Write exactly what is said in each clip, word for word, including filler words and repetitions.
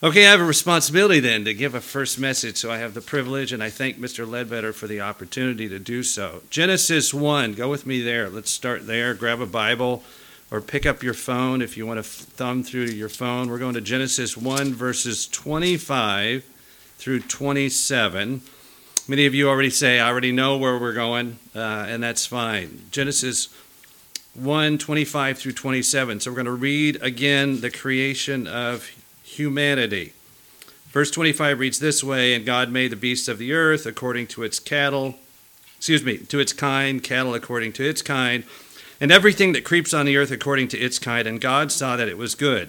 Okay, I have a responsibility then to give a first message, so I have the privilege, and I thank Mister Ledbetter for the opportunity to do so. Genesis one, go with me there. Let's start there. Grab a Bible or pick up your phone if you want to thumb through your phone. We're going to Genesis one, verses twenty-five through twenty-seven. Many of you already say, I already know where we're going, uh, and that's fine. Genesis one, twenty-five through twenty-seven. So we're going to read again the creation of humanity. Verse twenty-five reads this way, and God made the beasts of the earth according to its cattle, excuse me, to its kind, cattle according to its kind, and everything that creeps on the earth according to its kind, and God saw that it was good.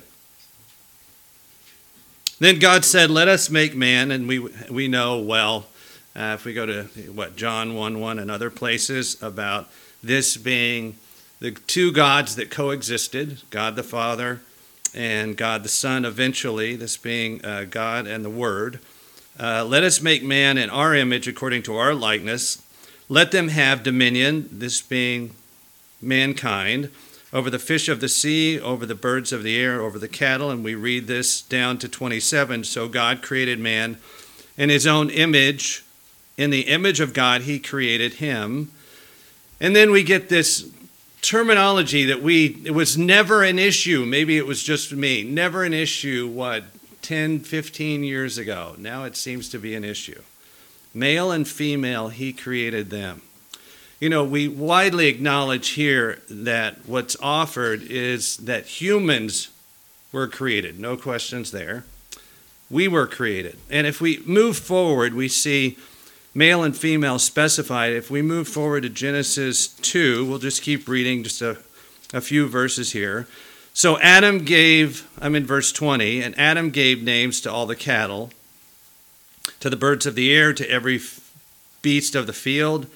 Then God said, let us make man, and we we know well, uh, if we go to, what, John one one and other places, about this being the two gods that coexisted, God the Father and God the Son eventually, this being uh, God and the Word. Uh, let us make man in our image according to our likeness. Let them have dominion, this being mankind, over the fish of the sea, over the birds of the air, over the cattle. And we read this down to twenty-seven. So God created man in his own image. In the image of God, he created him. And then we get this terminology that we, it was never an issue. Maybe it was just me. Never an issue, what, ten, fifteen years ago. Now it seems to be an issue. Male and female, he created them. You know, we widely acknowledge here that what's offered is that humans were created. No questions there. We were created. And if we move forward, we see male and female specified. If we move forward to Genesis two, we'll just keep reading just a, a few verses here. So Adam gave, I'm in verse twenty, and Adam gave names to all the cattle, to the birds of the air, to every beast of the field.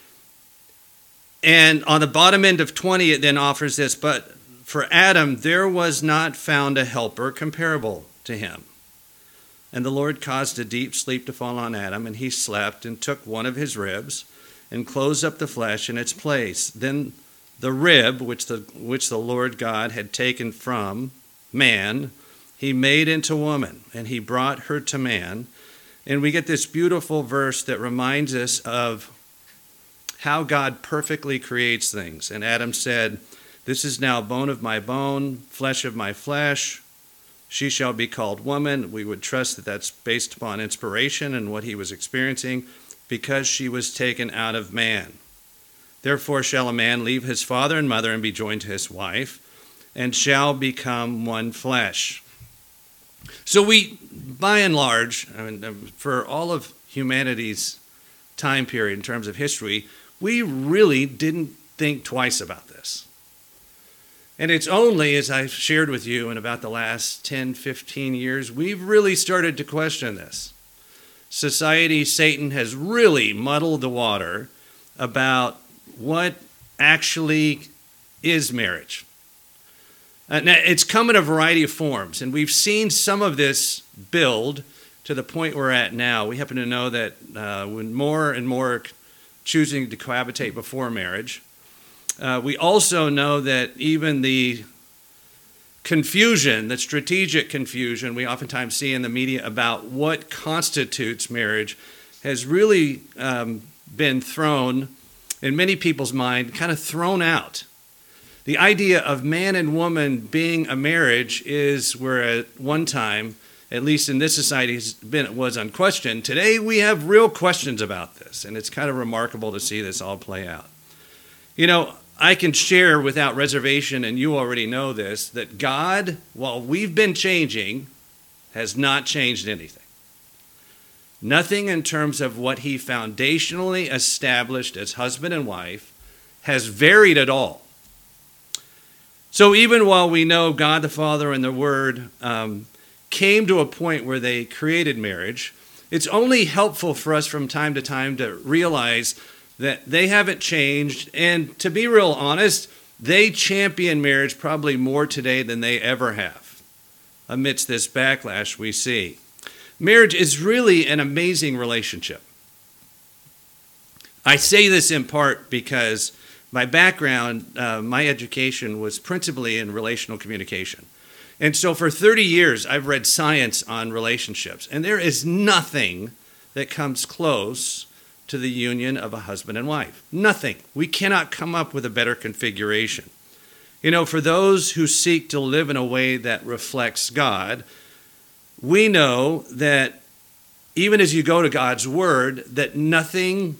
And on the bottom end of twenty, it then offers this, but for Adam there was not found a helper comparable to him. And the Lord caused a deep sleep to fall on Adam, and he slept and took one of his ribs and closed up the flesh in its place. Then the rib, which the, which the Lord God had taken from man, he made into woman, and he brought her to man. And we get this beautiful verse that reminds us of how God perfectly creates things. And Adam said, this is now bone of my bone, flesh of my flesh. She shall be called woman. We would trust that that's based upon inspiration and what he was experiencing, because she was taken out of man. Therefore shall a man leave his father and mother and be joined to his wife, and shall become one flesh. So we, by and large, I mean, for all of humanity's time period in terms of history, we really didn't think twice about this. And it's only, as I've shared with you, in about the last ten, fifteen years, we've really started to question this. Society, Satan has really muddled the water about what actually is marriage. Uh, now, it's come in a variety of forms, and we've seen some of this build to the point we're at now. We happen to know that uh, when more and more choosing to cohabitate before marriage. Uh, we also know that even the confusion, the strategic confusion we oftentimes see in the media about what constitutes marriage has really um, been thrown, in many people's mind, kind of thrown out. The idea of man and woman being a marriage is where at one time, at least in this society, has been, was unquestioned. Today we have real questions about this, and it's kind of remarkable to see this all play out. You know, I can share without reservation, and you already know this, that God, while we've been changing, has not changed anything. Nothing in terms of what he foundationally established as husband and wife has varied at all. So even while we know God the Father and the Word um, came to a point where they created marriage, it's only helpful for us from time to time to realize that they haven't changed. And to be real honest, they champion marriage probably more today than they ever have amidst this backlash we see. Marriage is really an amazing relationship. I say this in part because my background, uh, my education was principally in relational communication. And so for thirty years, I've read science on relationships, and there is nothing that comes close to the union of a husband and wife. Nothing. We cannot come up with a better configuration. You know, for those who seek to live in a way that reflects God, we know that even as you go to God's word, that nothing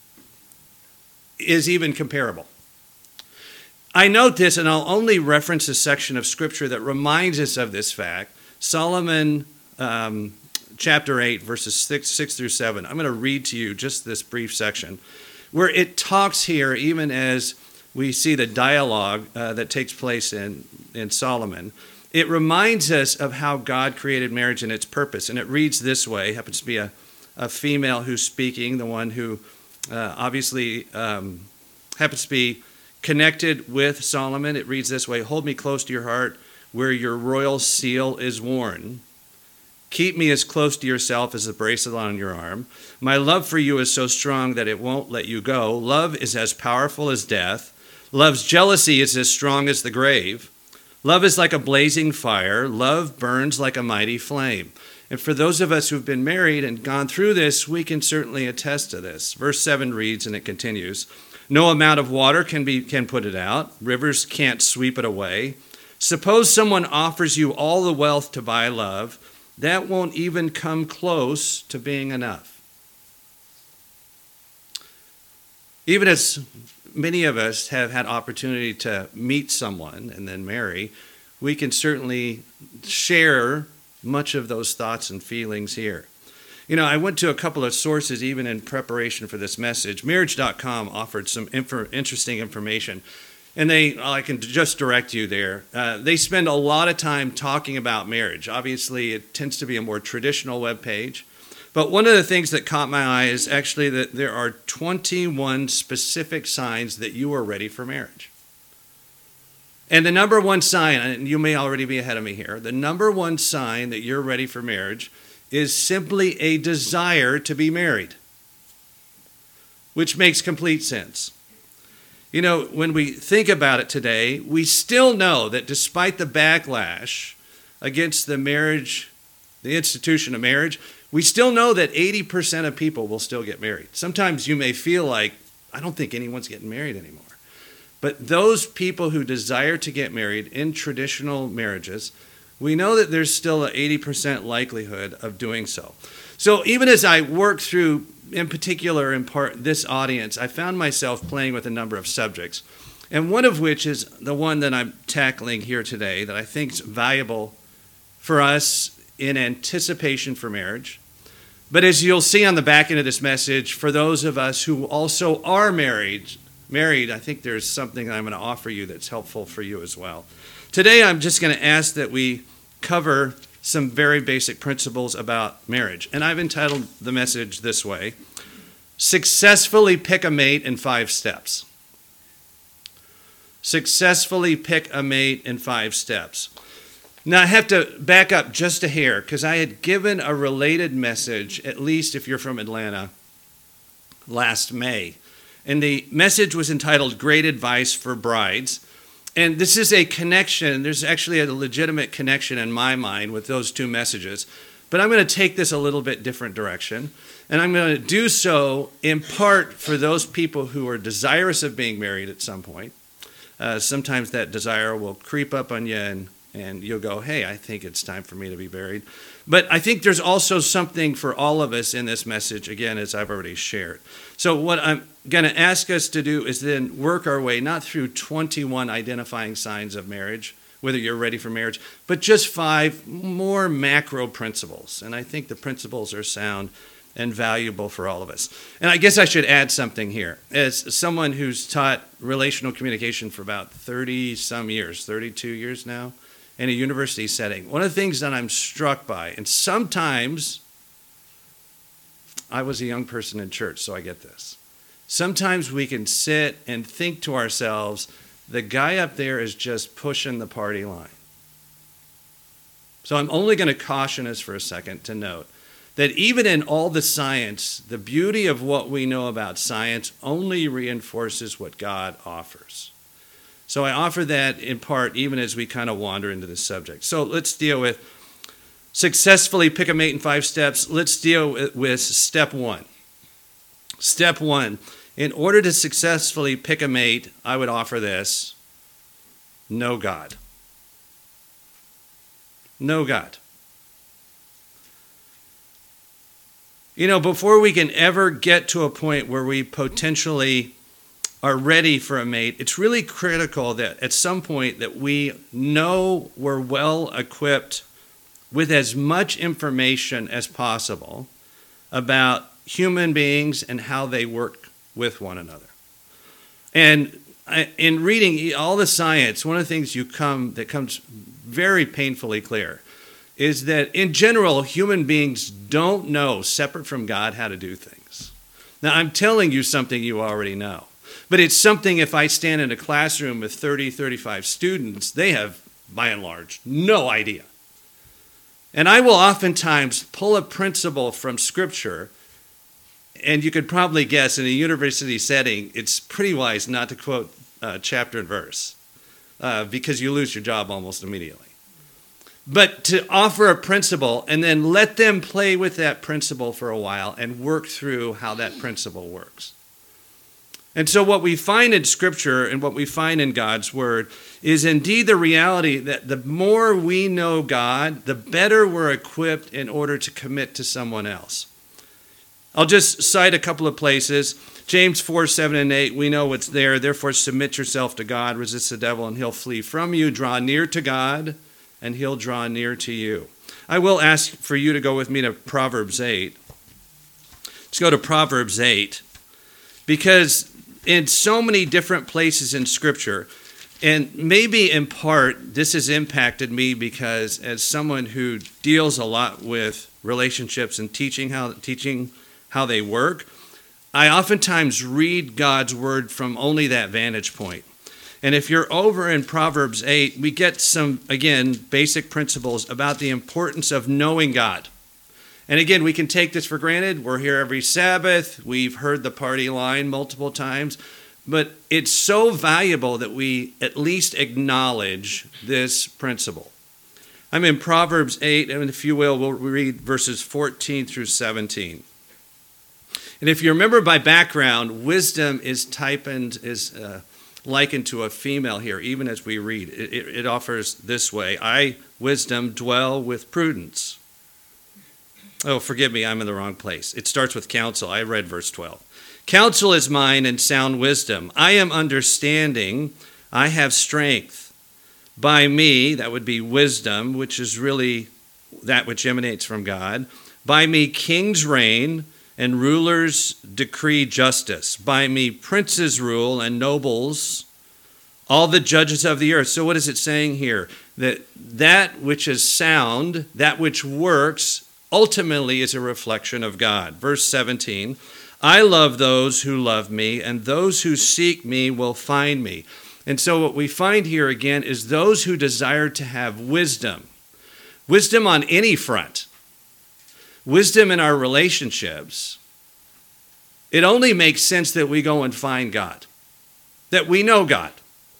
is even comparable. I note this, and I'll only reference a section of Scripture that reminds us of this fact. Solomon um, chapter eight, verses six, six through seven. I'm going to read to you just this brief section, where it talks here, even as we see the dialogue uh, that takes place in, in Solomon. It reminds us of how God created marriage and its purpose. And it reads this way. It happens to be a, a female who's speaking, the one who uh, obviously um, happens to be connected with Solomon. It reads this way: "Hold me close to your heart where your royal seal is worn. Keep me as close to yourself as the bracelet on your arm. My love for you is so strong that it won't let you go. Love is as powerful as death. Love's jealousy is as strong as the grave. Love is like a blazing fire. Love burns like a mighty flame." And for those of us who've been married and gone through this, we can certainly attest to this. Verse seven reads, and it continues, "No amount of water can be can put it out. Rivers can't sweep it away. Suppose someone offers you all the wealth to buy love. That won't even come close to being enough." Even as many of us have had opportunity to meet someone and then marry, we can certainly share much of those thoughts and feelings here. You know, I went to a couple of sources even in preparation for this message. Marriage dot com offered some inf- interesting information, and they, I can just direct you there. Uh, they spend a lot of time talking about marriage. Obviously, it tends to be a more traditional web page. But one of the things that caught my eye is actually that there are twenty-one specific signs that you are ready for marriage. And the number one sign, and you may already be ahead of me here, the number one sign that you're ready for marriage is simply a desire to be married, which makes complete sense. You know, when we think about it today, we still know that despite the backlash against the marriage, the institution of marriage, we still know that eighty percent of people will still get married. Sometimes you may feel like, I don't think anyone's getting married anymore. But those people who desire to get married in traditional marriages, we know that there's still an eighty percent likelihood of doing so. So even as I work through, in particular, in part, this audience, I found myself playing with a number of subjects, and one of which is the one that I'm tackling here today that I think is valuable for us in anticipation for marriage. But as you'll see on the back end of this message, for those of us who also are married, married, I think there's something that I'm going to offer you that's helpful for you as well. Today, I'm just going to ask that we cover some very basic principles about marriage. And I've entitled the message this way: Successfully Pick a Mate in Five Steps. Successfully pick a mate in five steps. Now, I have to back up just a hair because I had given a related message, at least if you're from Atlanta, last May. And the message was entitled Great Advice for Brides. And this is a connection. There's actually a legitimate connection in my mind with those two messages. But I'm going to take this a little bit different direction. And I'm going to do so in part for those people who are desirous of being married at some point. Uh, sometimes that desire will creep up on you and, and you'll go, hey, I think it's time for me to be married. But I think there's also something for all of us in this message, again, as I've already shared. So what I'm going to ask us to do is then work our way, not through twenty-one identifying signs of marriage, whether you're ready for marriage, but just five more macro principles. And I think the principles are sound and valuable for all of us. And I guess I should add something here. As someone who's taught relational communication for about thirty some years, thirty-two years now, in a university setting, one of the things that I'm struck by, and sometimes I was a young person in church, so I get this. Sometimes we can sit and think to ourselves, the guy up there is just pushing the party line. So I'm only going to caution us for a second to note that even in all the science, the beauty of what we know about science only reinforces what God offers. So I offer that in part even as we kind of wander into this subject. So let's deal with successfully pick a mate in five steps. Let's deal with, with step one. Step one, in order to successfully pick a mate, I would offer this: know God. Know God. You know, before we can ever get to a point where we potentially are ready for a mate, it's really critical that at some point that we know we're well equipped with as much information as possible about human beings and how they work with one another. And in reading all the science, one of the things you come that comes very painfully clear is that in general, human beings don't know, separate from God, how to do things. Now, I'm telling you something you already know. But it's something, if I stand in a classroom with thirty, thirty-five students, they have, by and large, no idea. And I will oftentimes pull a principle from Scripture, and you could probably guess in a university setting, it's pretty wise not to quote uh, chapter and verse, uh, because you lose your job almost immediately. But to offer a principle and then let them play with that principle for a while and work through how that principle works. And so what we find in Scripture and what we find in God's Word is indeed the reality that the more we know God, the better we're equipped in order to commit to someone else. I'll just cite a couple of places. James four, seven, and eight, we know what's there. Therefore submit yourself to God, resist the devil, and he'll flee from you. Draw near to God, and he'll draw near to you. I will ask for you to go with me to Proverbs eight. Let's go to Proverbs eight, because in so many different places in Scripture, and maybe in part this has impacted me because as someone who deals a lot with relationships and teaching how teaching how they work, I oftentimes read God's Word from only that vantage point. And if you're over in Proverbs eight, we get some, again, basic principles about the importance of knowing God. And again, we can take this for granted. We're here every Sabbath. We've heard the party line multiple times. But it's so valuable that we at least acknowledge this principle. I'm in Proverbs eight, and if you will, we'll read verses fourteen through seventeen. And if you remember by background, wisdom is typened, is uh, likened to a female here, even as we read. It, it, it offers this way: I, wisdom, dwell with prudence. Oh, forgive me, I'm in the wrong place. It starts with counsel. I read verse twelve. Counsel is mine and sound wisdom. I am understanding. I have strength. By me, that would be wisdom, which is really that which emanates from God. By me, kings reign and rulers decree justice. By me, princes rule and nobles, all the judges of the earth. So what is it saying here? That that which is sound, that which works, ultimately is a reflection of God. Verse seventeen, I love those who love me, and those who seek me will find me. And so what we find here again is those who desire to have wisdom, wisdom on any front, wisdom in our relationships. It only makes sense that we go and find God, that we know God.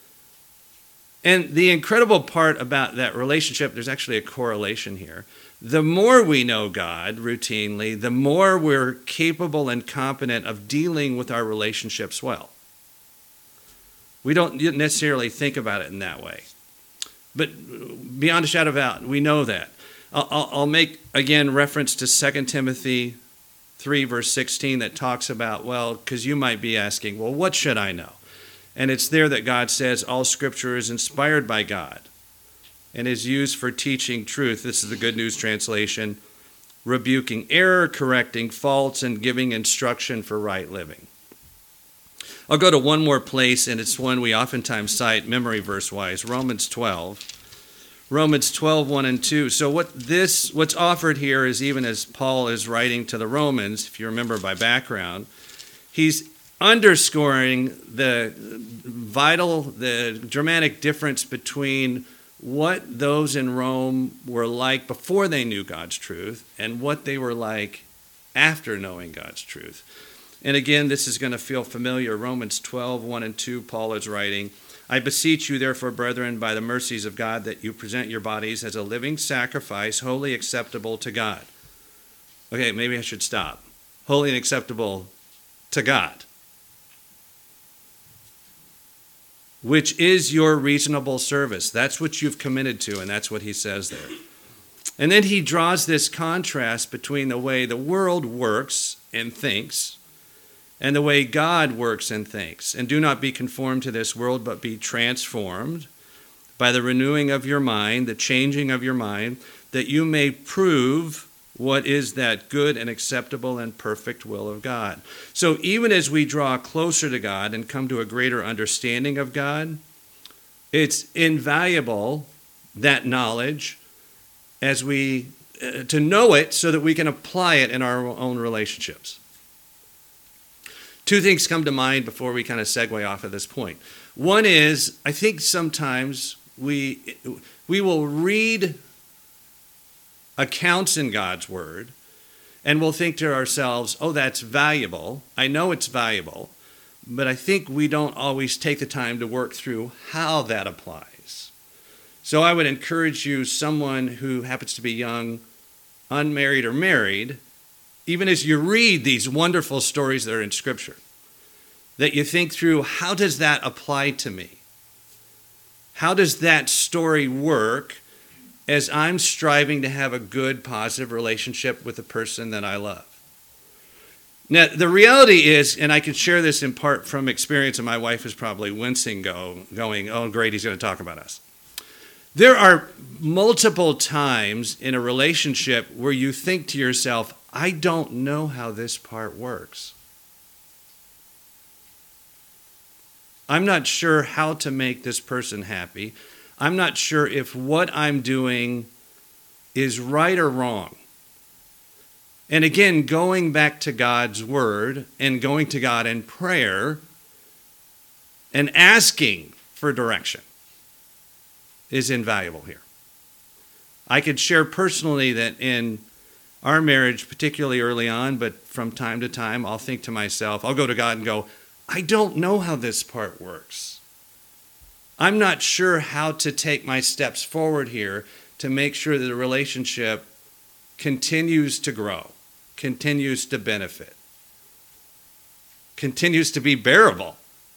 And the incredible part about that relationship, there's actually a correlation here. The more we know God routinely, the more we're capable and competent of dealing with our relationships well. We don't necessarily think about it in that way. But beyond a shadow of a doubt, we know that. I'll, I'll make, again, reference to Second Timothy three, verse sixteen, that talks about, well, because you might be asking, well, what should I know? And it's there that God says all Scripture is inspired by God and is used for teaching truth. This is the Good News Translation. Rebuking error, correcting faults, and giving instruction for right living. I'll go to one more place, and it's one we oftentimes cite memory verse-wise, Romans twelve. Romans twelve, one and two. So what this, what's offered here is, even as Paul is writing to the Romans, if you remember by background, he's underscoring the vital, the dramatic difference between what those in Rome were like before they knew God's truth and what they were like after knowing God's truth. And again, this is going to feel familiar. Romans twelve, one and two, Paul is writing, I beseech you, therefore, brethren, by the mercies of God, that you present your bodies as a living sacrifice, wholly acceptable to God. Okay, maybe I should stop. Holy and acceptable to God, which is your reasonable service. That's what you've committed to, and that's what he says there. And then he draws this contrast between the way the world works and thinks and the way God works and thinks. And do not be conformed to this world, but be transformed by the renewing of your mind, the changing of your mind, that you may prove what is that good and acceptable and perfect will of God. So even as we draw closer to God and come to a greater understanding of God, it's invaluable, that knowledge, as we uh, to know it so that we can apply it in our own relationships. Two things come to mind before we kind of segue off of this point. One is, I think sometimes we we will read accounts in God's word and we'll think to ourselves, oh, that's valuable. I know it's valuable, but I think we don't always take the time to work through how that applies. So I would encourage you, someone who happens to be young, unmarried or married, even as you read these wonderful stories that are in Scripture, that you think through, how does that apply to me? How does that story work as I'm striving to have a good, positive relationship with the person that I love? Now, the reality is, and I can share this in part from experience, and my wife is probably wincing, go, going, oh, great, he's going to talk about us. There are multiple times in a relationship where you think to yourself, I don't know how this part works. I'm not sure how to make this person happy. I'm not sure if what I'm doing is right or wrong. And again, going back to God's word and going to God in prayer and asking for direction is invaluable here. I could share personally that in our marriage, particularly early on, but from time to time, I'll think to myself, I'll go to God and go, I don't know how this part works. I'm not sure how to take my steps forward here to make sure that the relationship continues to grow, continues to benefit, continues to be bearable.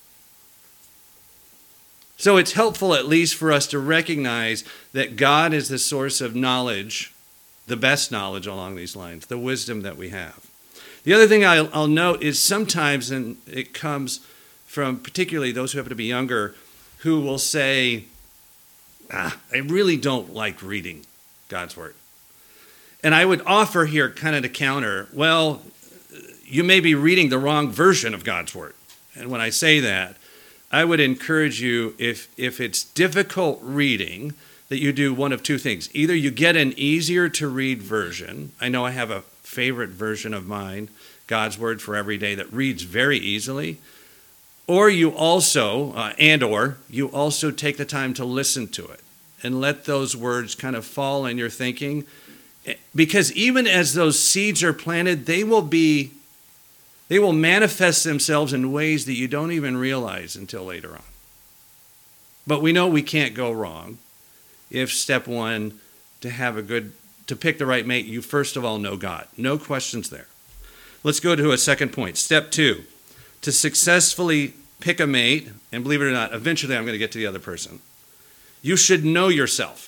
So it's helpful at least for us to recognize that God is the source of knowledge, the best knowledge along these lines, the wisdom that we have. The other thing I'll, I'll note is sometimes, and it comes from particularly those who happen to be younger, who will say, ah, I really don't like reading God's word. And I would offer here kind of to counter, well, you may be reading the wrong version of God's word. And when I say that, I would encourage you, if, if it's difficult reading, that you do one of two things. Either you get an easier to read version. I know I have a favorite version of mine, God's Word for Every Day, that reads very easily. Or you also, uh, and or, you also take the time to listen to it and let those words kind of fall in your thinking. Because even as those seeds are planted, they will be They will manifest themselves in ways that you don't even realize until later on. But we know we can't go wrong if step one, to have a good, to pick the right mate, you first of all know God. No questions there. Let's go to a second point. Step two, to successfully pick a mate, and believe it or not, eventually I'm going to get to the other person. You should know yourself.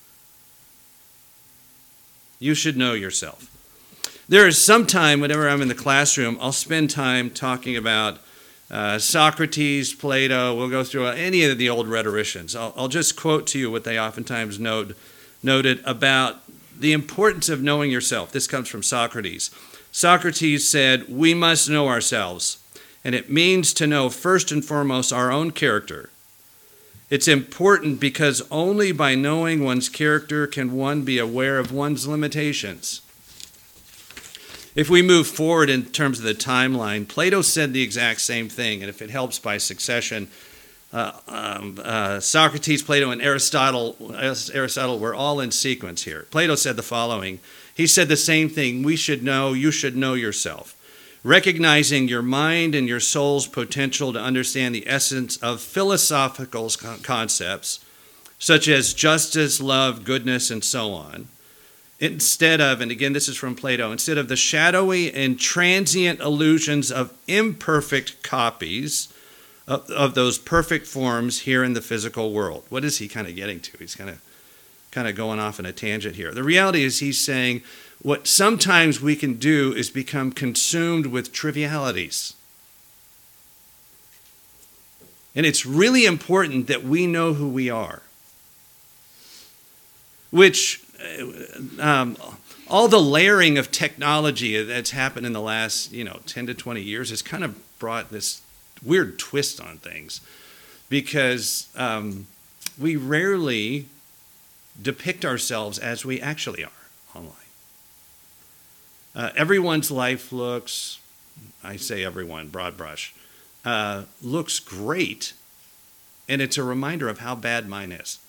You should know yourself. There is some time, whenever I'm in the classroom, I'll spend time talking about uh, Socrates, Plato. We'll go through any of the old rhetoricians. I'll, I'll just quote to you what they oftentimes note, noted about the importance of knowing yourself. This comes from Socrates. Socrates said, we must know ourselves, and it means to know first and foremost our own character. It's important because only by knowing one's character can one be aware of one's limitations. If we move forward in terms of the timeline, Plato said the exact same thing, and if it helps by succession, uh, um, uh, Socrates, Plato, and Aristotle, Aristotle were all in sequence here. Plato said the following. He said the same thing. We should know, you should know yourself. recognizing your mind and your soul's potential to understand the essence of philosophical concepts, such as justice, love, goodness, and so on, instead of, and again, this is from Plato, instead of the shadowy and transient illusions of imperfect copies of, of those perfect forms here in the physical world. What is he kind of getting to? He's kind of kind of going off on a tangent here. The reality is he's saying what sometimes we can do is become consumed with trivialities. And it's really important that we know who we are. Which, um, all the layering of technology that's happened in the last, you know, ten to twenty years has kind of brought this weird twist on things. Because um, we rarely depict ourselves as we actually are online. Uh, everyone's life looks, I say everyone, broad brush, uh, looks great, and it's a reminder of how bad mine is.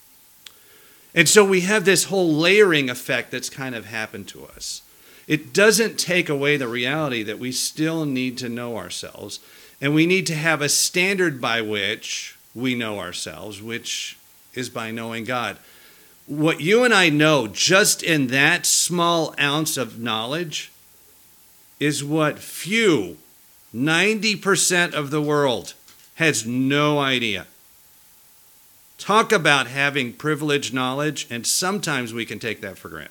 And so we have this whole layering effect that's kind of happened to us. It doesn't take away the reality that we still need to know ourselves, and we need to have a standard by which we know ourselves, which is by knowing God. What you and I know just in that small ounce of knowledge is what few, ninety percent of the world has no idea. Talk about having privileged knowledge, and sometimes we can take that for granted.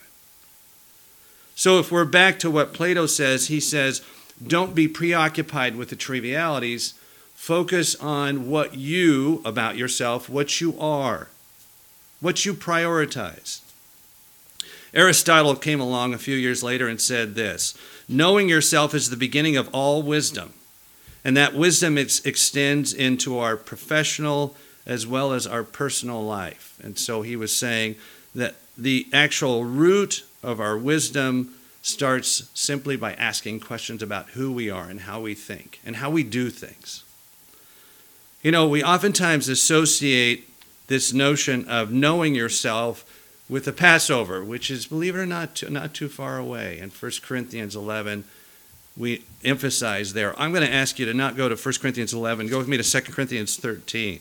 So if we're back to what Plato says, he says, don't be preoccupied with the trivialities. Focus on what you, about yourself, what you are. What you prioritize. Aristotle came along a few years later and said this: knowing yourself is the beginning of all wisdom, and that wisdom ex- extends into our professional as well as our personal life. And so he was saying that the actual root of our wisdom starts simply by asking questions about who we are and how we think and how we do things. You know, we oftentimes associate this notion of knowing yourself with the Passover, which is, believe it or not, too, not too far away. In First Corinthians eleven, we emphasize there. I'm going to ask you to not go to First Corinthians eleven. Go with me to Second Corinthians thirteen.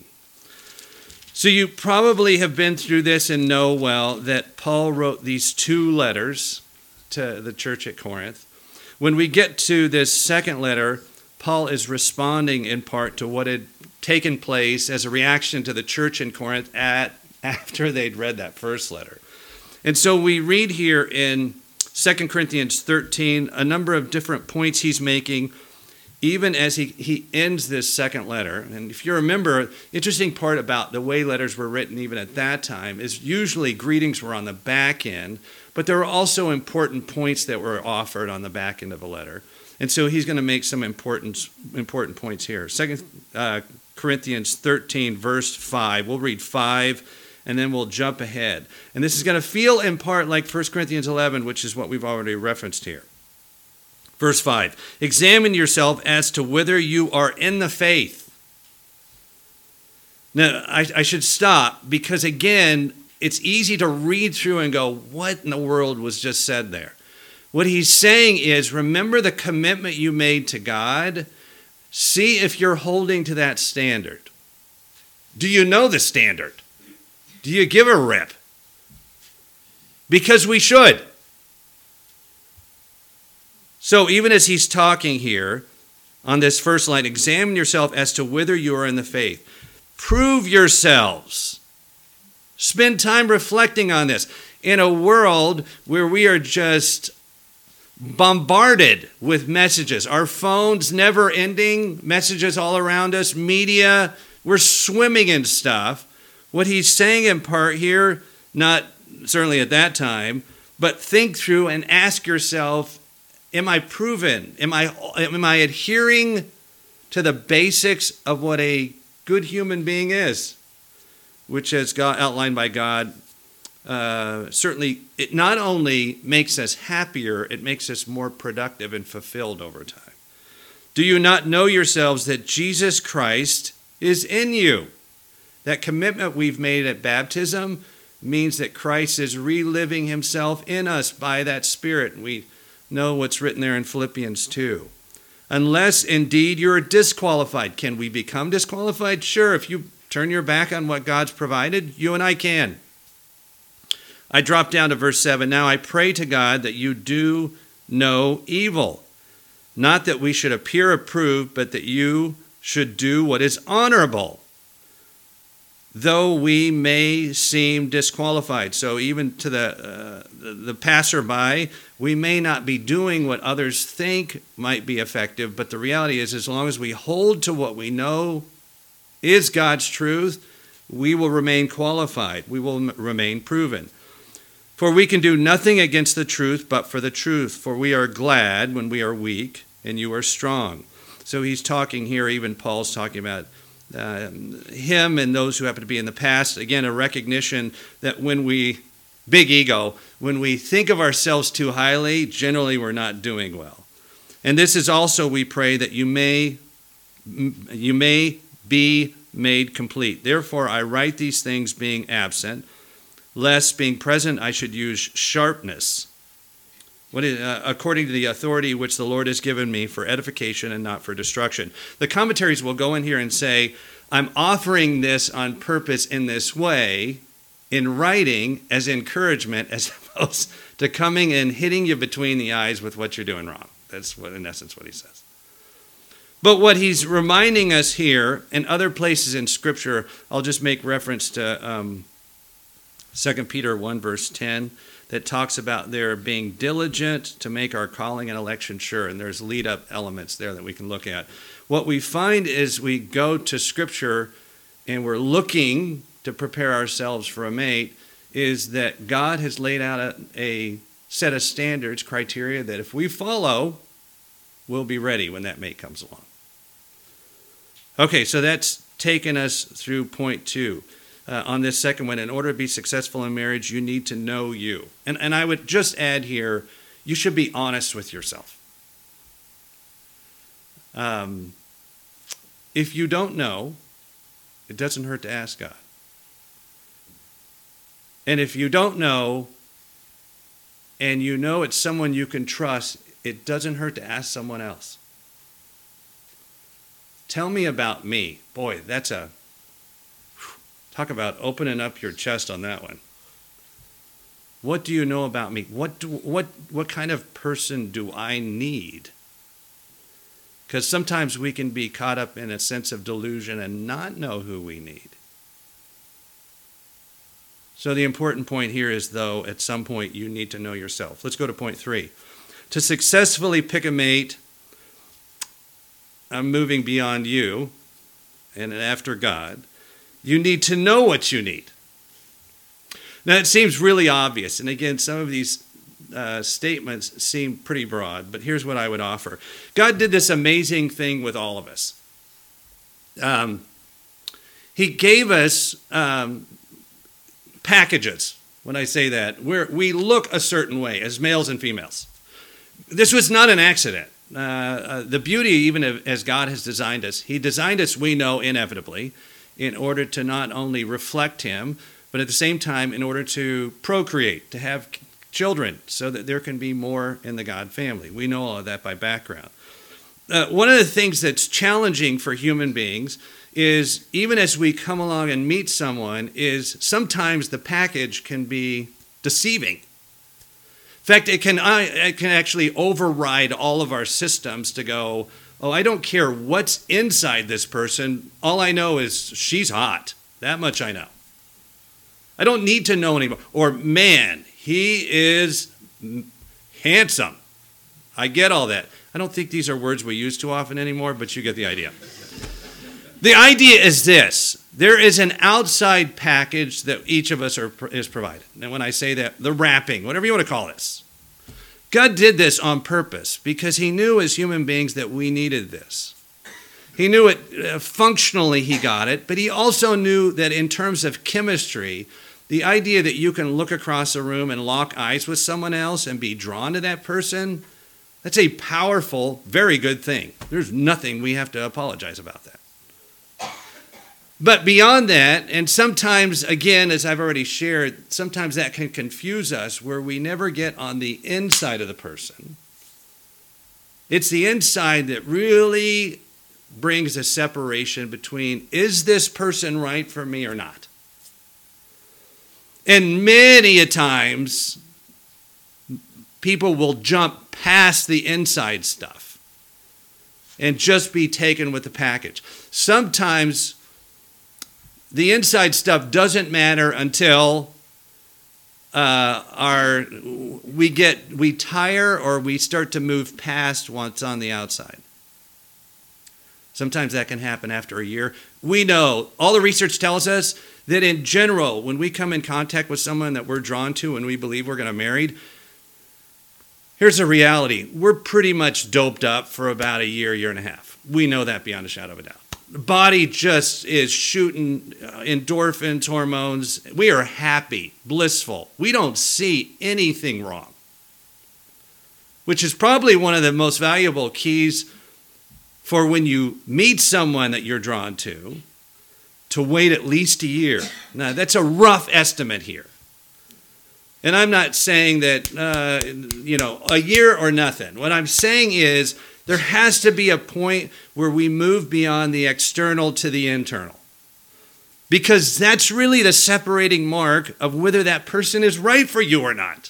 So you probably have been through this and know well that Paul wrote these two letters to the church at Corinth. When we get to this second letter, Paul is responding in part to what had taken place as a reaction to the church in Corinth at after they'd read that first letter. And so we read here in Second Corinthians thirteen a number of different points he's making, even as he, he ends this second letter. And if you remember, interesting part about the way letters were written even at that time is usually greetings were on the back end, but there were also important points that were offered on the back end of a letter. And so he's going to make some important important points here. Second uh, Corinthians thirteen, verse five. We'll read five, and then we'll jump ahead. And this is going to feel in part like First Corinthians eleven, which is what we've already referenced here. Verse five. Examine yourself as to whether you are in the faith. Now, I, I should stop because, again, it's easy to read through and go, what in the world was just said there? What he's saying is, remember the commitment you made to God. See if you're holding to that standard. Do you know the standard? Do you give a rip? Because we should. So even as he's talking here on this first line, examine yourself as to whether you are in the faith. Prove yourselves. Spend time reflecting on this. In a world where we are just bombarded with messages, our phones never ending, messages all around us, media, we're swimming in stuff. What he's saying in part here, not certainly at that time, but think through and ask yourself, am I proven? Am I, am I adhering to the basics of what a good human being is? Which, as God, outlined by God, uh, certainly it not only makes us happier, it makes us more productive and fulfilled over time. Do you not know yourselves that Jesus Christ is in you? That commitment we've made at baptism means that Christ is reliving himself in us by that Spirit. We know what's written there in Philippians two. unless indeed you're disqualified. Can we become disqualified? Sure, if you turn your back on what God's provided, you and I can. I drop down to verse seven. Now I pray to God that you do no evil, not that we should appear approved, but that you should do what is honorable, though we may seem disqualified. So even to the, uh, the, the passerby, we may not be doing what others think might be effective, but the reality is, as long as we hold to what we know is God's truth, we will remain qualified. We will m- remain proven. For we can do nothing against the truth but for the truth, for we are glad when we are weak and you are strong. So he's talking here, even Paul's talking about uh, him and those who happen to be in the past. Again, a recognition that when we, big ego, when we think of ourselves too highly, generally we're not doing well. And this is also, we pray, that you may, you may be made complete. Therefore, I write these things being absent, lest being present I should use sharpness, what is, uh, according to the authority which the Lord has given me for edification and not for destruction. The commentaries will go in here and say, I'm offering this on purpose in this way, in writing as encouragement, as opposed to coming and hitting you between the eyes with what you're doing wrong. That's what, in essence, what he says. But what he's reminding us here, and other places in Scripture, I'll just make reference to um, Second Peter one, verse ten, that talks about their being diligent to make our calling and election sure. And there's lead-up elements there that we can look at. What we find is we go to Scripture and we're looking to prepare ourselves for a mate, is that God has laid out a, a set of standards, criteria, that if we follow, we'll be ready when that mate comes along. Okay, so that's taken us through point two. Uh, on this second one, in order to be successful in marriage, you need to know you. And, and I would just add here, you should be honest with yourself. Um, if you don't know, it doesn't hurt to ask God. And if you don't know, and you know it's someone you can trust, it doesn't hurt to ask someone else. Tell me about me. Boy, that's a... Talk about opening up your chest on that one. What do you know about me? What do, what what kind of person do I need? Because sometimes we can be caught up in a sense of delusion and not know who we need. So the important point here is, though, at some point you need to know yourself. Let's go to point three. To successfully pick a mate, I'm moving beyond you and after God. You need to know what you need. Now, it seems really obvious. And again, some of these uh, statements seem pretty broad, but here's what I would offer. God did this amazing thing with all of us. Um, he gave us um, packages. When I say that, we're, we look a certain way as males and females. This was not an accident. Uh, uh, the beauty, even of, as God has designed us, he designed us, we know, inevitably, in order to not only reflect him, but at the same time in order to procreate, to have children, so that there can be more in the God family. We know all of that by background. Uh, one of the things that's challenging for human beings is, even as we come along and meet someone, is sometimes the package can be deceiving. In fact, it can, it can actually override all of our systems to go, oh, I don't care what's inside this person. All I know is she's hot. That much I know. I don't need to know anymore. Or, man, he is handsome. I get all that. I don't think these are words we use too often anymore, but you get the idea. The idea is this. There is an outside package that each of us are, is provided. And when I say that, the wrapping, whatever you want to call this. God did this on purpose because he knew as human beings that we needed this. He knew it uh, functionally, he got it, but he also knew that in terms of chemistry, the idea that you can look across a room and lock eyes with someone else and be drawn to that person, that's a powerful, very good thing. There's nothing we have to apologize about that. But beyond that, and sometimes, again, as I've already shared, sometimes that can confuse us where we never get on the inside of the person It's the inside that really brings a separation between, is this person right for me or not? And many a times, people will jump past the inside stuff and just be taken with the package. Sometimes the inside stuff doesn't matter until uh, our we get we tire or we start to move past what's on the outside. Sometimes that can happen after a year. We know, all the research tells us that in general, when we come in contact with someone that we're drawn to and we believe we're going to marry, here's the reality. We're pretty much doped up for about a year, year and a half. We know that beyond a shadow of a doubt. The body just is shooting endorphins, hormones. We are happy, blissful. We don't see anything wrong, which is probably one of the most valuable keys for when you meet someone that you're drawn to, to wait at least a year. Now, that's a rough estimate here. And I'm not saying that, uh, you know, a year or nothing. What I'm saying is there has to be a point where we move beyond the external to the internal. Because that's really the separating mark of whether that person is right for you or not.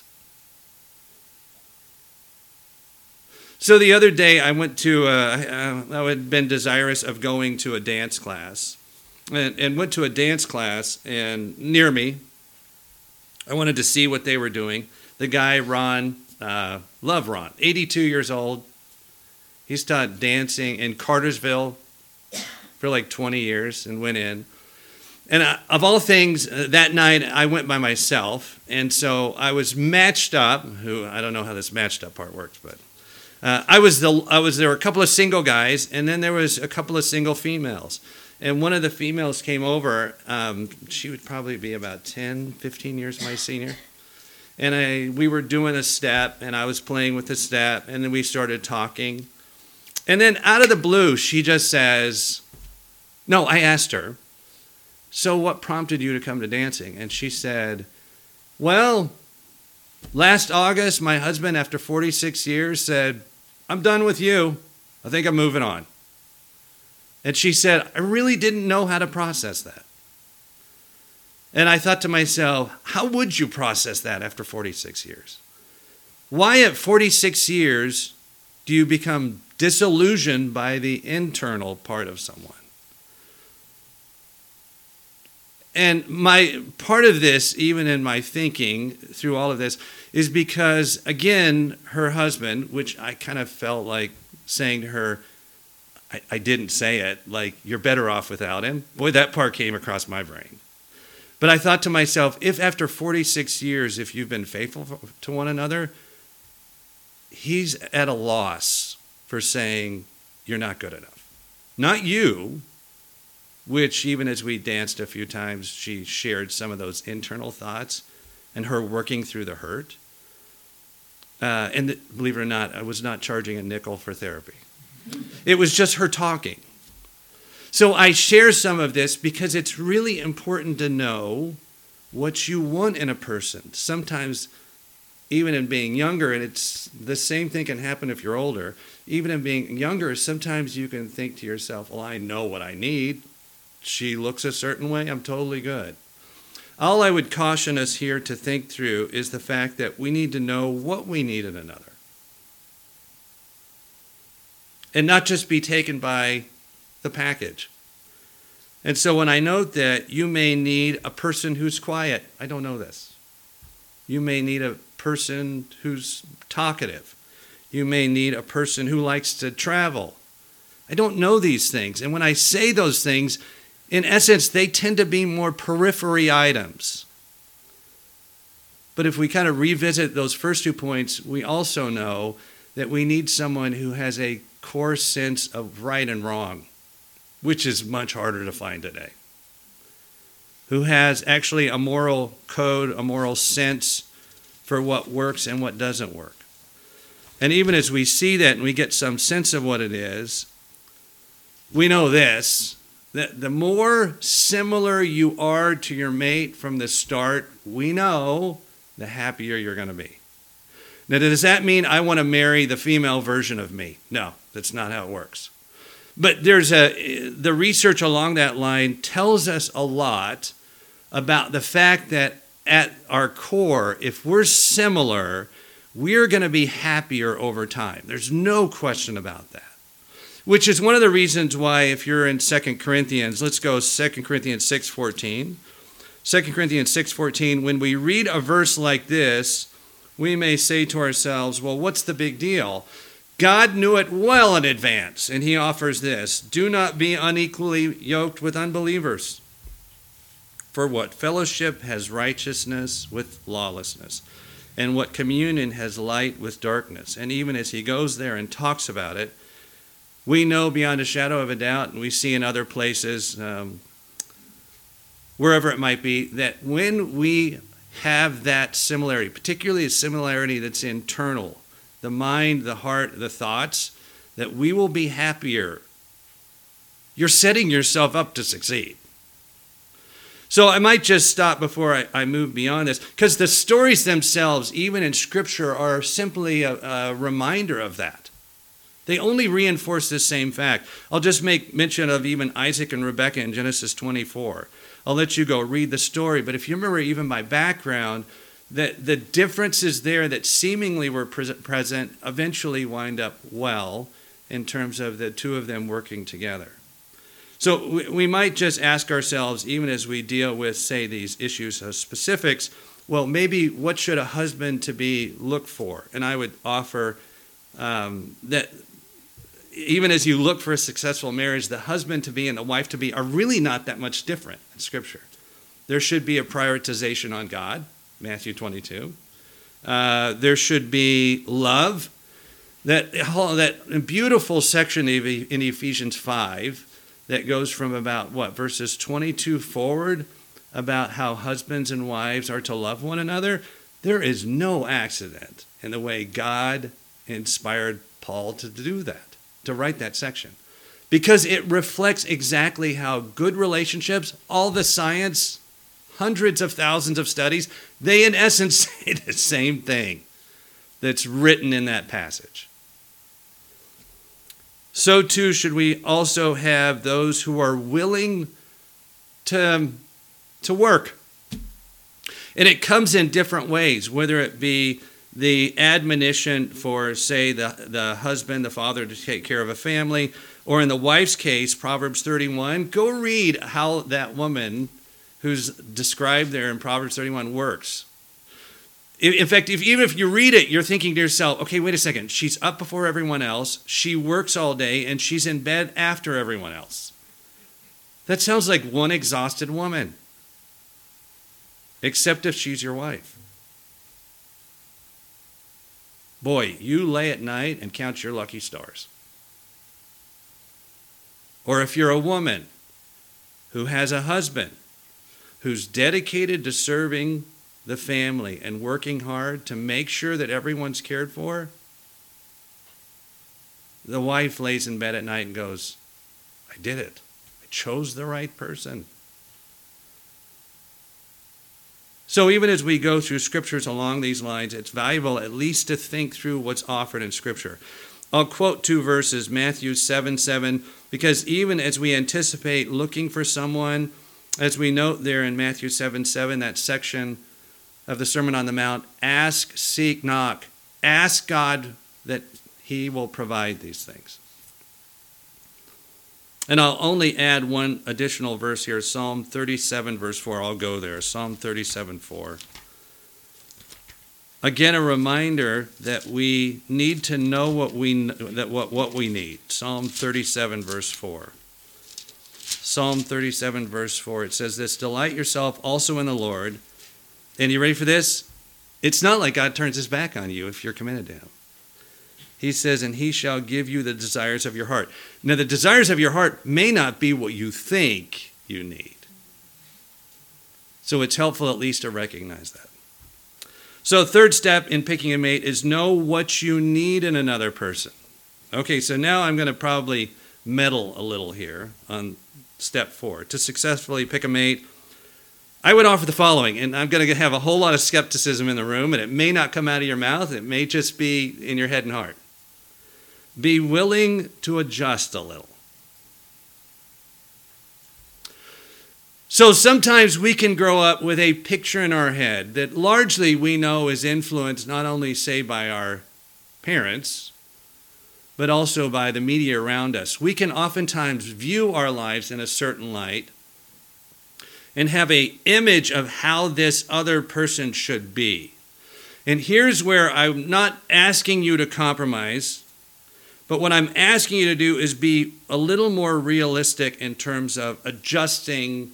So the other day I went to, uh, I had been desirous of going to a dance class. And, and went to a dance class and near me. I wanted to see what they were doing. The guy, Ron, uh, love Ron, eighty-two years old. He's taught dancing in Cartersville for like twenty years and went in. And uh, of all things, uh, that night I went by myself. And so I was matched up, who I don't know how this matched up part works, but uh, I was the, I was, there were a couple of single guys and then there was a couple of single females. And one of the females came over. Um, she would probably be about ten, fifteen years my senior. And I, we were doing a step, and I was playing with the step, and then we started talking. And then out of the blue, she just says, no, I asked her, so what prompted you to come to dancing? And she said, well, last August, my husband, after forty-six years, said, I'm done with you. I think I'm moving on. And she said, I really didn't know how to process that. And I thought to myself, how would you process that after forty-six years? Why at forty-six years do you become disillusioned by the internal part of someone? And my part of this, even in my thinking through all of this, is because, again, her husband, which I kind of felt like saying to her, I, I didn't say it, like, you're better off without him. Boy, that part came across my brain. But I thought to myself, if after forty-six years, if you've been faithful to one another, he's at a loss for saying you're not good enough. Not you, which even as we danced a few times, she shared some of those internal thoughts and her working through the hurt. Uh, and the, believe it or not, I was not charging a nickel for therapy. It was just her talking. So I share some of this because it's really important to know what you want in a person. Sometimes, even in being younger, and it's the same thing can happen if you're older, even in being younger, sometimes you can think to yourself, well, I know what I need. She looks a certain way, I'm totally good. All I would caution us here to think through is the fact that we need to know what we need in another. And not just be taken by the package. And so when I note that you may need a person who's quiet, I don't know this. You may need a person who's talkative. You may need a person who likes to travel. I don't know these things. And when I say those things, in essence, they tend to be more periphery items. But if we kind of revisit those first two points, we also know that we need someone who has a core sense of right and wrong, which is much harder to find today. Who has actually a moral code, a moral sense for what works and what doesn't work. And even as we see that and we get some sense of what it is, we know this, that the more similar you are to your mate from the start, we know the happier you're going to be. Now, does that mean I want to marry the female version of me? No, that's not how it works. But there's a the research along that line tells us a lot about the fact that at our core, if we're similar, we're going to be happier over time. There's no question about that. Which is one of the reasons why, if you're in Second Corinthians, let's go Second Corinthians six fourteen. Second Corinthians six fourteen, when we read a verse like this, we may say to ourselves, well, what's the big deal? God knew it well in advance, and he offers this: do not be unequally yoked with unbelievers. For what fellowship has righteousness with lawlessness? And what communion has light with darkness? And even as he goes there and talks about it, we know beyond a shadow of a doubt, and we see in other places, um, wherever it might be, that when we have that similarity, particularly a similarity that's internal, the mind, the heart, the thoughts, that we will be happier. You're setting yourself up to succeed. So I might just stop before I, I move beyond this, because the stories themselves, even in Scripture, are simply a, a reminder of that. They only reinforce this same fact. I'll just make mention of even Isaac and Rebekah in Genesis twenty-four. I'll let you go read the story, but if you remember even my background, that the differences there that seemingly were present eventually wind up well in terms of the two of them working together. So we might just ask ourselves, even as we deal with, say, these issues of specifics, well, maybe what should a husband to be look for? And I would offer um, that even as you look for a successful marriage, the husband to be and the wife to be are really not that much different in Scripture. There should be a prioritization on God, Matthew twenty-two. Uh, there should be love. That, that beautiful section in Ephesians five that goes from about, what, verses twenty-two forward, about how husbands and wives are to love one another. There is no accident in the way God inspired Paul to do that, to write that section. Because it reflects exactly how good relationships, all the science, hundreds of thousands of studies, they in essence say the same thing that's written in that passage. So too should we also have those who are willing to, to work. And it comes in different ways, whether it be the admonition for, say, the, the husband, the father to take care of a family, or in the wife's case, Proverbs thirty-one, go read how that woman who's described there in Proverbs thirty-one works. In fact, if, even if you read it, you're thinking to yourself, okay, wait a second. She's up before everyone else. She works all day, and she's in bed after everyone else. That sounds like one exhausted woman. Except if she's your wife. Boy, you lay at night and count your lucky stars. Or if you're a woman who has a husband who's dedicated to serving the family and working hard to make sure that everyone's cared for, the wife lays in bed at night and goes, I did it. I chose the right person. So even as we go through scriptures along these lines, it's valuable at least to think through what's offered in Scripture. I'll quote two verses, Matthew seven seven, because even as we anticipate looking for someone, as we note there in Matthew seven seven, that section of the Sermon on the Mount, ask, seek, knock. Ask God that he will provide these things. And I'll only add one additional verse here, Psalm thirty-seven, verse four. I'll go there, Psalm thirty-seven, four. Again, a reminder that we need to know what we that what, what we need. Psalm thirty-seven, verse four. Psalm thirty-seven, verse four. It says this, delight yourself also in the Lord. And you ready for this? It's not like God turns his back on you if you're committed to him. He says, and he shall give you the desires of your heart. Now, the desires of your heart may not be what you think you need. So it's helpful at least to recognize that. So third step in picking a mate is know what you need in another person. Okay, so now I'm going to probably meddle a little here on step four. To successfully pick a mate, I would offer the following, and I'm going to have a whole lot of skepticism in the room, and it may not come out of your mouth. It may just be in your head and heart. Be willing to adjust a little. So sometimes we can grow up with a picture in our head that largely we know is influenced not only, say, by our parents, but also by the media around us. We can oftentimes view our lives in a certain light and have an image of how this other person should be. And here's where I'm not asking you to compromise, but what I'm asking you to do is be a little more realistic in terms of adjusting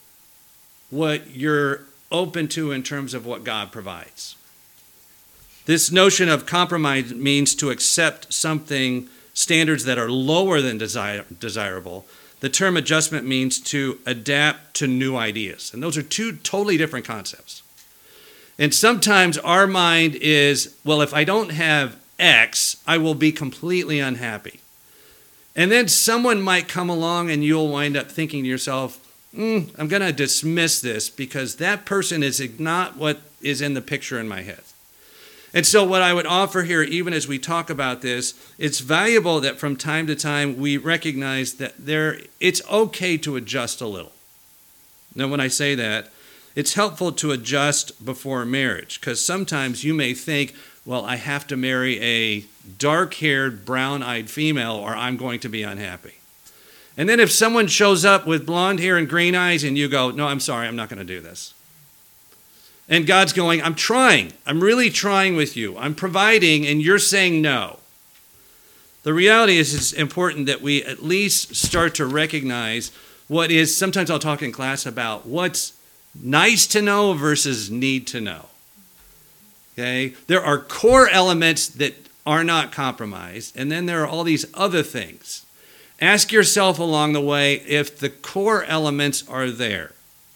what you're open to in terms of what God provides. This notion of compromise means to accept something, standards that are lower than desire, desirable. The term adjustment means to adapt to new ideas. And those are two totally different concepts. And sometimes our mind is, well, if I don't have X, I will be completely unhappy. And then someone might come along and you'll wind up thinking to yourself, mm, I'm going to dismiss this because that person is not what is in the picture in my head. And so what I would offer here, even as we talk about this, it's valuable that from time to time we recognize that there it's okay to adjust a little. Now, when I say that, it's helpful to adjust before marriage, because sometimes you may think, well, I have to marry a dark-haired, brown-eyed female or I'm going to be unhappy. And then if someone shows up with blonde hair and green eyes and you go, no, I'm sorry, I'm not going to do this. And God's going, I'm trying. I'm really trying with you. I'm providing, and you're saying no. The reality is it's important that we at least start to recognize what is, sometimes I'll talk in class about what's nice to know versus need to know. Okay? There are core elements that are not compromised, and then there are all these other things. Ask yourself along the way if the core elements are there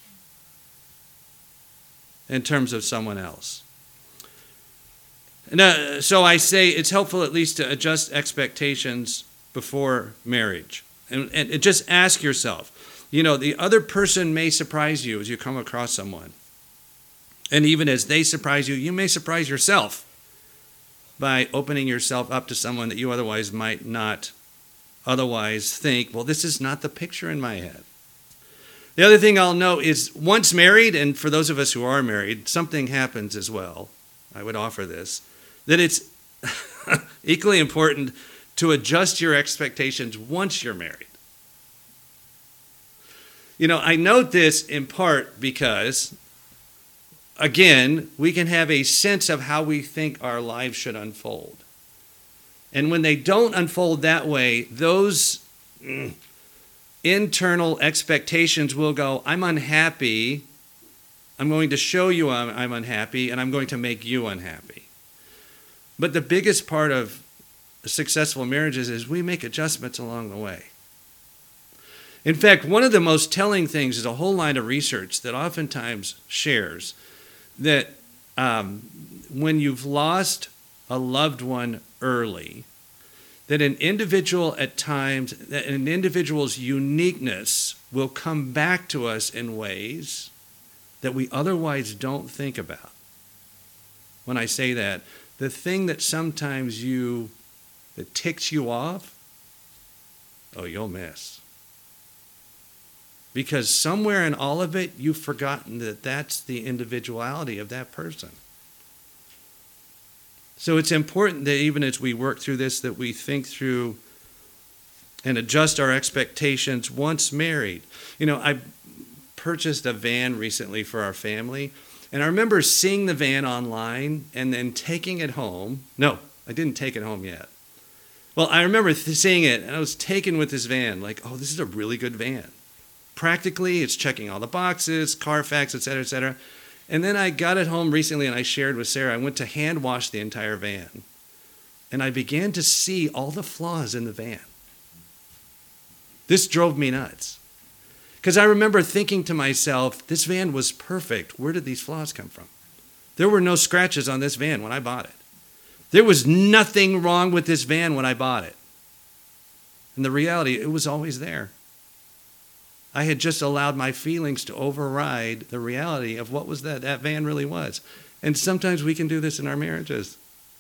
in terms of someone else. And, uh, so I say it's helpful at least to adjust expectations before marriage. And, and just ask yourself, you know, the other person may surprise you as you come across someone. And even as they surprise you, you may surprise yourself by opening yourself up to someone that you otherwise might not otherwise think, well, this is not the picture in my head. The other thing I'll note is once married, and for those of us who are married, something happens as well. I would offer this, that it's equally important to adjust your expectations once you're married. You know, I note this in part because, again, we can have a sense of how we think our lives should unfold. And when they don't unfold that way, those mm, internal expectations will go, I'm unhappy, I'm going to show you I'm, I'm unhappy, and I'm going to make you unhappy. But the biggest part of successful marriages is we make adjustments along the way. In fact, one of the most telling things is a whole line of research that oftentimes shares that um, when you've lost a loved one early, that an individual at times, that an individual's uniqueness will come back to us in ways that we otherwise don't think about. When I say that, the thing that sometimes you, that ticks you off, oh, you'll miss. Because somewhere in all of it, you've forgotten that that's the individuality of that person. So it's important that even as we work through this, that we think through and adjust our expectations once married. You know, I purchased a van recently for our family, and I remember seeing the van online and then taking it home. No, I didn't take it home yet. Well, I remember th- seeing it, and I was taken with this van, like, oh, this is a really good van. Practically, it's checking all the boxes, Carfax, et cetera, et cetera. And then I got it home recently and I shared with Sarah. I went to hand wash the entire van. And I began to see all the flaws in the van. This drove me nuts. Because I remember thinking to myself, this van was perfect. Where did these flaws come from? There were no scratches on this van when I bought it. There was nothing wrong with this van when I bought it. And the reality, it was always there. I had just allowed my feelings to override the reality of what was that that van really was. And sometimes we can do this in our marriages.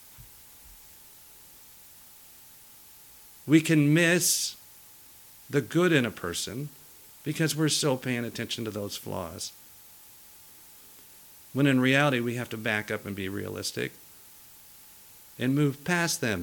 We can miss the good in a person because we're so paying attention to those flaws. When in reality, we have to back up and be realistic and move past them.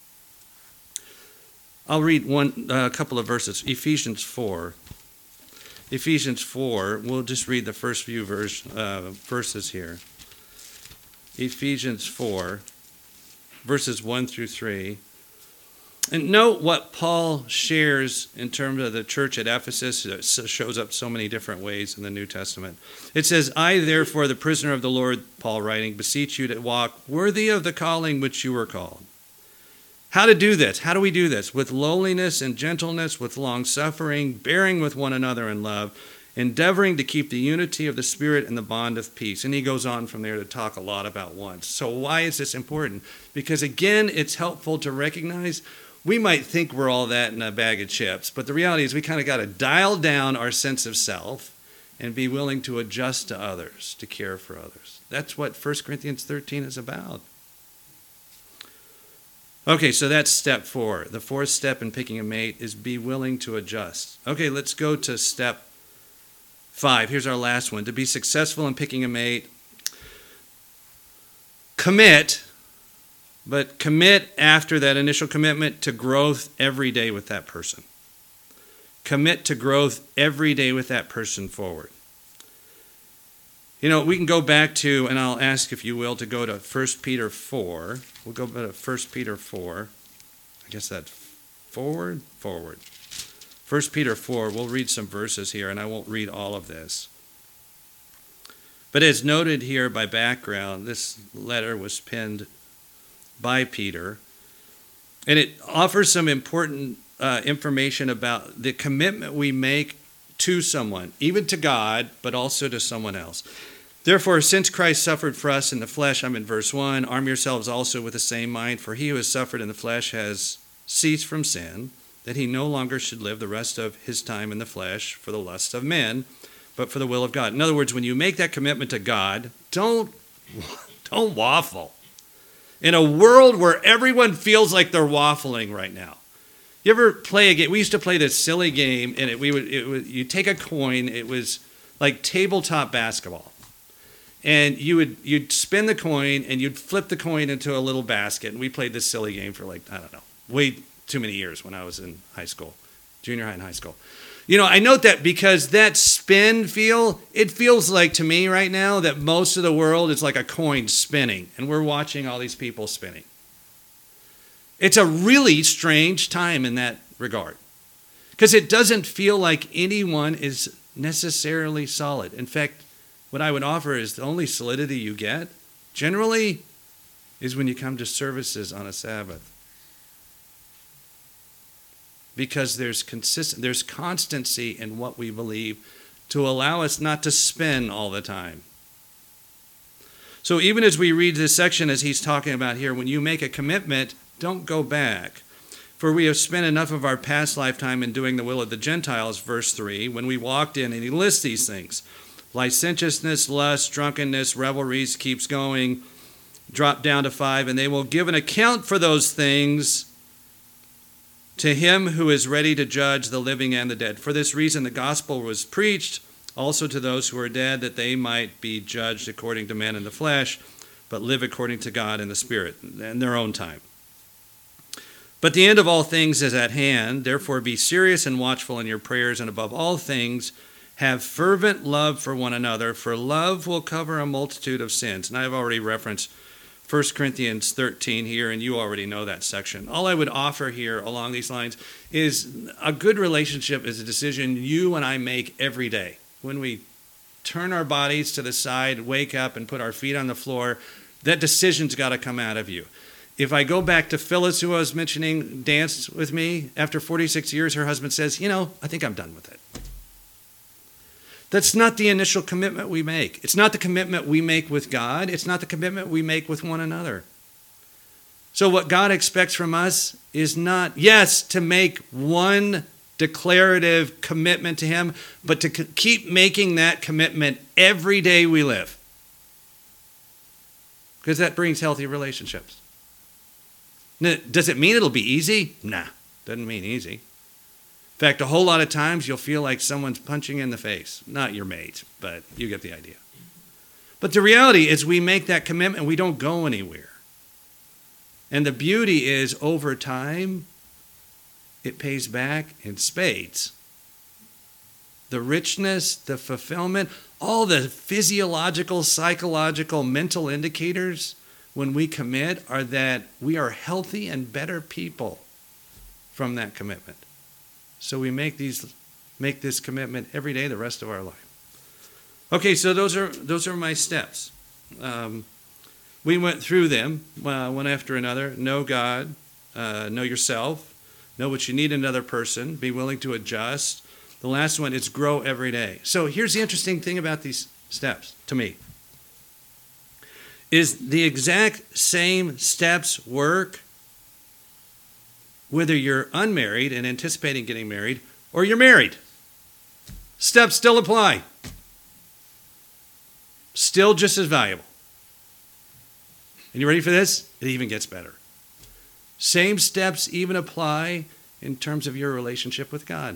I'll read one, a uh, couple of verses. Ephesians four. Ephesians four, we'll just read the first few verse, uh, verses here. Ephesians four, verses one through three. And note what Paul shares in terms of the church at Ephesus. It shows up so many different ways in the New Testament. It says, I, therefore, the prisoner of the Lord, Paul writing, beseech you to walk worthy of the calling which you were called. How to do this? How do we do this? With lowliness and gentleness, with long-suffering, bearing with one another in love, endeavoring to keep the unity of the Spirit and the bond of peace. And he goes on from there to talk a lot about once. So why is this important? Because, again, it's helpful to recognize we might think we're all that in a bag of chips, but the reality is we kind of got to dial down our sense of self and be willing to adjust to others, to care for others. That's what First Corinthians thirteen is about. Okay, so that's step four. The fourth step in picking a mate is be willing to adjust. Okay, let's go to step five. Here's our last one. To be successful in picking a mate, commit, but commit after that initial commitment to growth every day with that person. Commit to growth every day with that person forward. You know, we can go back to, and I'll ask if you will, to go to First Peter four. We'll go to First Peter four. I guess that's forward, forward. First Peter four, we'll read some verses here, and I won't read all of this. But as noted here by background, this letter was penned by Peter, and it offers some important uh, information about the commitment we make to someone, even to God, but also to someone else. Therefore, since Christ suffered for us in the flesh, I'm in verse one, arm yourselves also with the same mind, for he who has suffered in the flesh has ceased from sin, that he no longer should live the rest of his time in the flesh for the lust of men, but for the will of God. In other words, when you make that commitment to God, don't, don't waffle. In a world where everyone feels like they're waffling right now. You ever play a game? We used to play this silly game, and it, we would, it would you take a coin. It was like tabletop basketball, and you would you'd spin the coin, and you'd flip the coin into a little basket. And we played this silly game for like I don't know, way too many years when I was in high school, junior high and high school. You know, I note that because that spin feel, it feels like to me right now that most of the world is like a coin spinning, and we're watching all these people spinning. It's a really strange time in that regard, because it doesn't feel like anyone is necessarily solid. In fact, what I would offer is the only solidity you get, generally, is when you come to services on a Sabbath. Because there's consistent, there's constancy in what we believe to allow us not to spin all the time. So even as we read this section, as he's talking about here, when you make a commitment, don't go back. For we have spent enough of our past lifetime in doing the will of the Gentiles, verse three, when we walked in, and he lists these things. Licentiousness, lust, drunkenness, revelries, keeps going, drop down to five, and they will give an account for those things to him who is ready to judge the living and the dead. For this reason the gospel was preached also to those who are dead, that they might be judged according to men in the flesh, but live according to God in the Spirit, in their own time. But the end of all things is at hand. Therefore be serious and watchful in your prayers, and above all things have fervent love for one another, for love will cover a multitude of sins. And I've already referenced First Corinthians thirteen here, and you already know that section. All I would offer here along these lines is a good relationship is a decision you and I make every day. When we turn our bodies to the side, wake up, and put our feet on the floor, that decision's got to come out of you. If I go back to Phyllis, who I was mentioning, danced with me, after forty-six years, her husband says, you know, I think I'm done with it. That's not the initial commitment we make. It's not the commitment we make with God. It's not the commitment we make with one another. So what God expects from us is not, yes, to make one declarative commitment to him, but to c- keep making that commitment every day we live. Because that brings healthy relationships. Now, does it mean it'll be easy? Nah, doesn't mean easy. In fact, a whole lot of times you'll feel like someone's punching you in the face. Not your mate, but you get the idea. But the reality is we make that commitment, we don't go anywhere. And the beauty is over time, it pays back in spades. The richness, the fulfillment, all the physiological, psychological, mental indicators when we commit are that we are healthy and better people from that commitment. So we make these, make this commitment every day the rest of our life. Okay, so those are those are my steps. Um, we went through them uh, one after another. Know God, uh, know yourself, know what you need in another person, be willing to adjust. The last one is grow every day. So here's the interesting thing about these steps to me. Is the exact same steps work whether you're unmarried and anticipating getting married or you're married? Steps still apply. Still just as valuable. And you ready for this? It even gets better. Same steps even apply in terms of your relationship with God.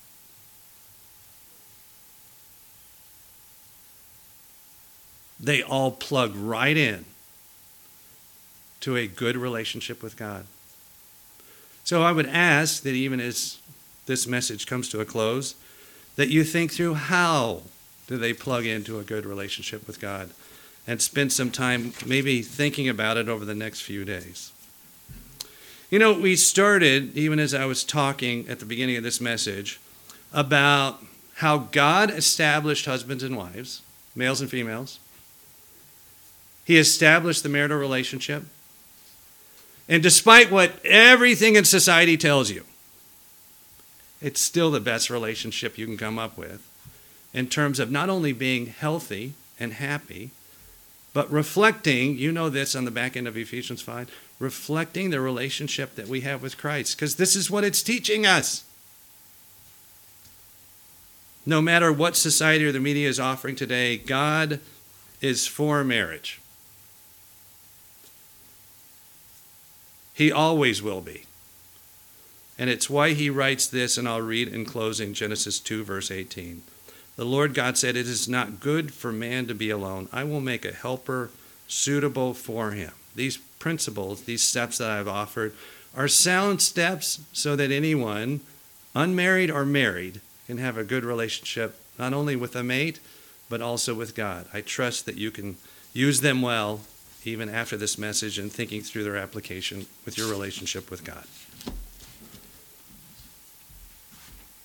They all plug right in to a good relationship with God. So I would ask that even as this message comes to a close, that you think through how do they plug into a good relationship with God, and spend some time maybe thinking about it over the next few days. You know, we started, even as I was talking at the beginning of this message, about how God established husbands and wives, males and females. He established the marital relationship. And despite what everything in society tells you, it's still the best relationship you can come up with in terms of not only being healthy and happy, but reflecting, you know this on the back end of Ephesians five, reflecting the relationship that we have with Christ, because this is what it's teaching us. No matter what society or the media is offering today, God is for marriage. He always will be. And it's why he writes this, and I'll read in closing Genesis two, verse eighteen. The Lord God said, "It is not good for man to be alone. I will make a helper suitable for him." These principles, these steps that I've offered, are sound steps so that anyone, unmarried or married, can have a good relationship, not only with a mate, but also with God. I trust that you can use them well, even after this message, and thinking through their application with your relationship with God.